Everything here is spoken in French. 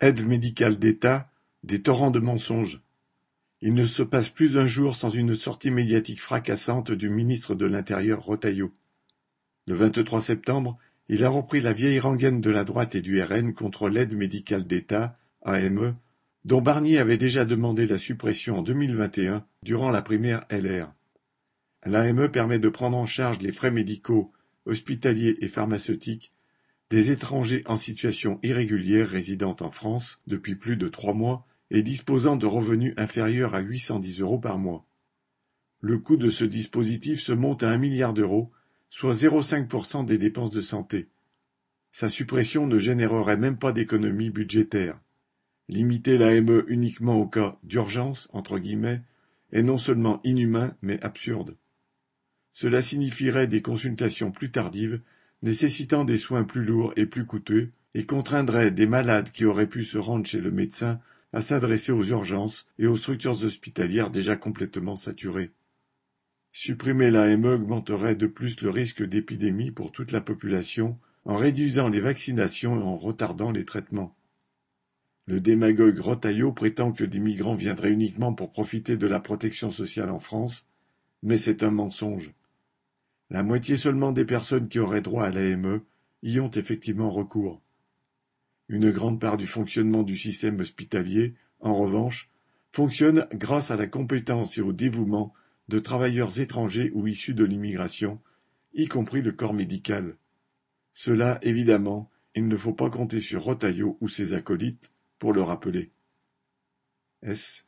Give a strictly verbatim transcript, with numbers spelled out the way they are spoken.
Aide médicale d'État, des torrents de mensonges. Il ne se passe plus un jour sans une sortie médiatique fracassante du ministre de l'Intérieur Retailleau. Le vingt-trois septembre, il a repris la vieille rengaine de la droite et du R N contre l'aide médicale d'État, A M E, dont Barnier avait déjà demandé la suppression en deux mille vingt et un, durant la primaire L R. L'A M E permet de prendre en charge les frais médicaux, hospitaliers et pharmaceutiques des étrangers en situation irrégulière résidant en France depuis plus de trois mois et disposant de revenus inférieurs à huit cent dix euros par mois. Le coût de ce dispositif se monte à un milliard d'euros, soit zéro virgule cinq pour cent des dépenses de santé. Sa suppression ne générerait même pas d'économie budgétaire. Limiter l'A M E uniquement au cas d'urgence, entre guillemets, est non seulement inhumain, mais absurde. Cela signifierait des consultations plus tardives, nécessitant des soins plus lourds et plus coûteux, et contraindrait des malades qui auraient pu se rendre chez le médecin à s'adresser aux urgences et aux structures hospitalières déjà complètement saturées. Supprimer l'A M E augmenterait de plus le risque d'épidémie pour toute la population en réduisant les vaccinations et en retardant les traitements. Le démagogue Retailleau prétend que des migrants viendraient uniquement pour profiter de la protection sociale en France, mais c'est un mensonge. La moitié seulement des personnes qui auraient droit à l'A M E y ont effectivement recours. Une grande part du fonctionnement du système hospitalier, en revanche, fonctionne grâce à la compétence et au dévouement de travailleurs étrangers ou issus de l'immigration, y compris le corps médical. Cela, évidemment, il ne faut pas compter sur Retailleau ou ses acolytes pour le rappeler. S